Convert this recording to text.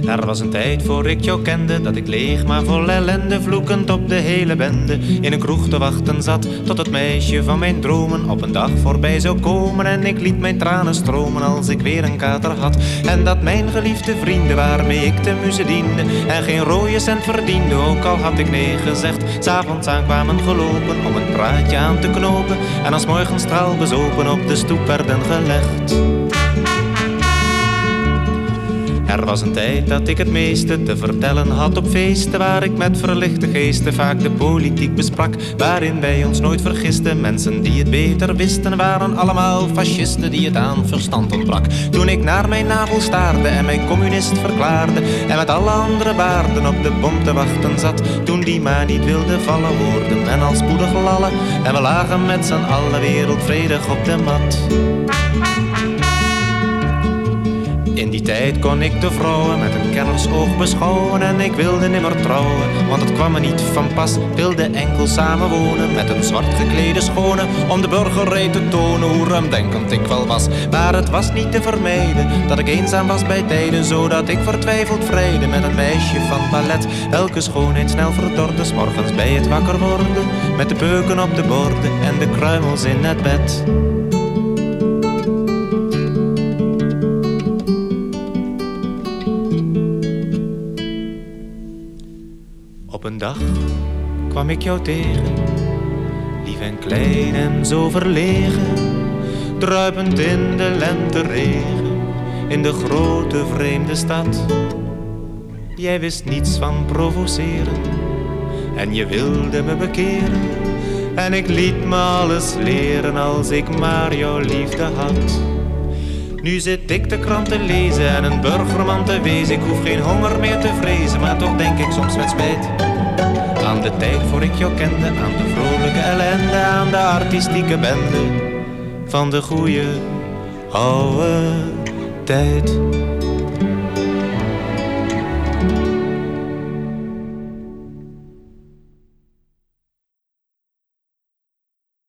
Er was een tijd voor ik jou kende, dat ik leeg maar vol ellende, vloekend op de hele bende, in een kroeg te wachten zat, tot het meisje van mijn dromen op een dag voorbij zou komen. En ik liet mijn tranen stromen als ik weer een kater had. En dat mijn geliefde vrienden waarmee ik de muze diende en geen rode cent verdiende, ook al had ik nee gezegd, 's avonds aankwamen gelopen om een praatje aan te knopen en als morgens straal bezopen op de stoep werden gelegd. Er was een tijd dat ik het meeste te vertellen had op feesten, waar ik met verlichte geesten vaak de politiek besprak, waarin wij ons nooit vergisten. Mensen die het beter wisten waren allemaal fascisten die het aan verstand ontbrak. Toen ik naar mijn navel staarde en mij communist verklaarde en met alle andere baarden op de bom te wachten zat, toen die maar niet wilde vallen, hoorden en al spoedig lallen en we lagen met z'n allen wereldvredig op de mat. In die tijd kon ik de vrouwen met een kennersoog beschouwen en ik wilde nimmer trouwen, want het kwam me niet van pas. Wilde enkel samenwonen met een zwart geklede schone, om de burgerij te tonen hoe ruimdenkend ik wel was. Maar het was niet te vermijden dat ik eenzaam was bij tijden, zodat ik vertwijfeld vrijde met een meisje van ballet, welke schoonheid snel verdorde 's morgens bij het wakker worden, met de peuken op de borden en de kruimels in het bed. Op een dag kwam ik jou tegen, lief en klein en zo verlegen, druipend in de lenteregen, in de grote vreemde stad. Jij wist niets van provoceren en je wilde me bekeren, en ik liet me alles leren als ik maar jouw liefde had. Nu zit ik de krant te lezen en een burgerman te wezen. Ik hoef geen honger meer te vrezen, maar toch denk ik soms met spijt aan de tijd voor ik jou kende, aan de vrolijke ellende, aan de artistieke bende van de goeie oude tijd.